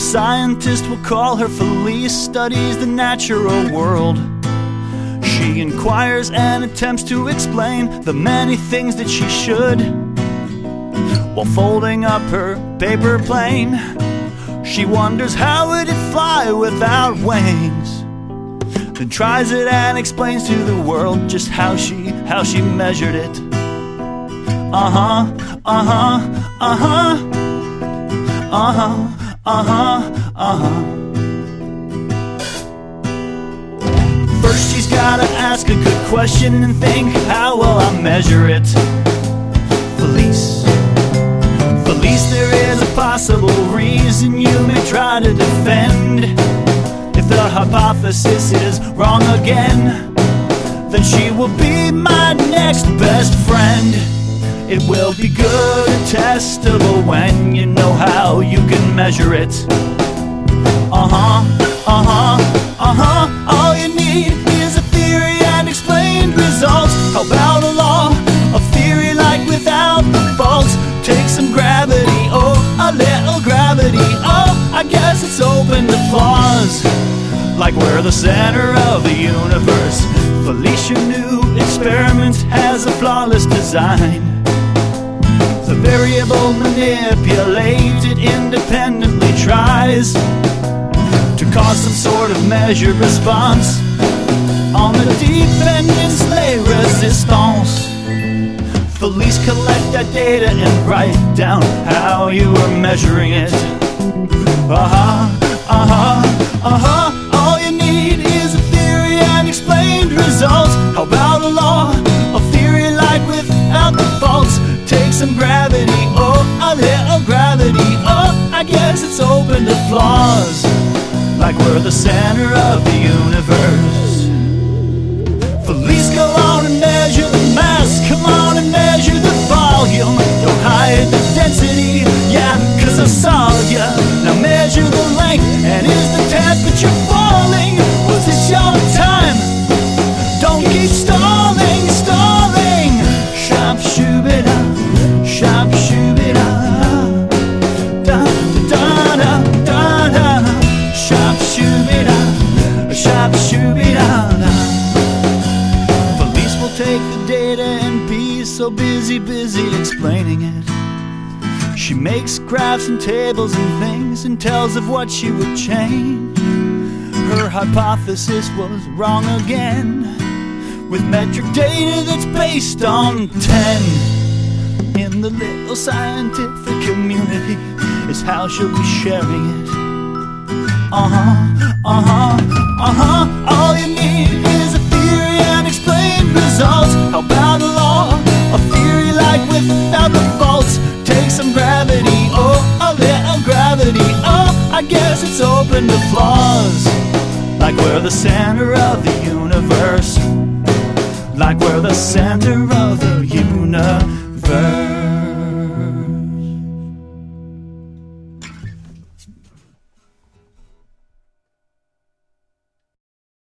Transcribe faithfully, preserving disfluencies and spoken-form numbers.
scientist, we'll call her Felice, studies the natural world. She inquires and attempts to explain the many things that she should, while folding up her paper plane. She wonders how it'd fly without wings, then tries it and explains to the world just how she, how she measured it. Uh-huh, uh-huh, uh-huh, uh-huh, uh-huh, uh-huh. First she's gotta ask a good question and think, how will I measure it? Felice, Felice, there is a possible reason you may try to defend. If the hypothesis is wrong again, then she will be my next best friend. It will be good and testable when you know how you can measure it. Uh-huh, uh-huh, uh-huh. All you need is a theory and explained results. How about a law of theory like without the faults? Take some gravity, oh, a little gravity. Oh, I guess it's open to flaws, like we're the center of the universe. Felicia new experiment has a flawless design. The variable manipulated independently tries to cause some sort of measured response on the dependence les resistance. Felice, collect that data and write down how you are measuring it. Uh-huh, uh-huh, uh-huh. All you need is a theory and explained results. How about a law of theory like without the faults? Take some gravity, oh, a little gravity. Oh, I guess it's open to flaws, like we're the center of the universe. Felice, go on and measure the mass. Come on and measure the volume. Don't hide the density, yeah, cause I saw ya. Now measure the length, and is the temperature falling? Was this your time? Don't keep stalling, stalling. Shop shoo-be-da, shop shoo-be-da, da da da da da. Shop shoo-be-da, shop shoo-be-da. Felice will take the data and be so busy, busy explaining it. She makes graphs and tables and things and tells of what she would change. Her hypothesis was wrong again, with metric data that's based on ten. In the little scientific community is how she'll be sharing it. Uh-huh, uh-huh, uh-huh. All you need is a theory and explained results. How about a law of theory like without the faults? Take some gravity, oh, a little gravity. Oh, I guess it's open to flaws, like we're the center of the universe. Like we're the center of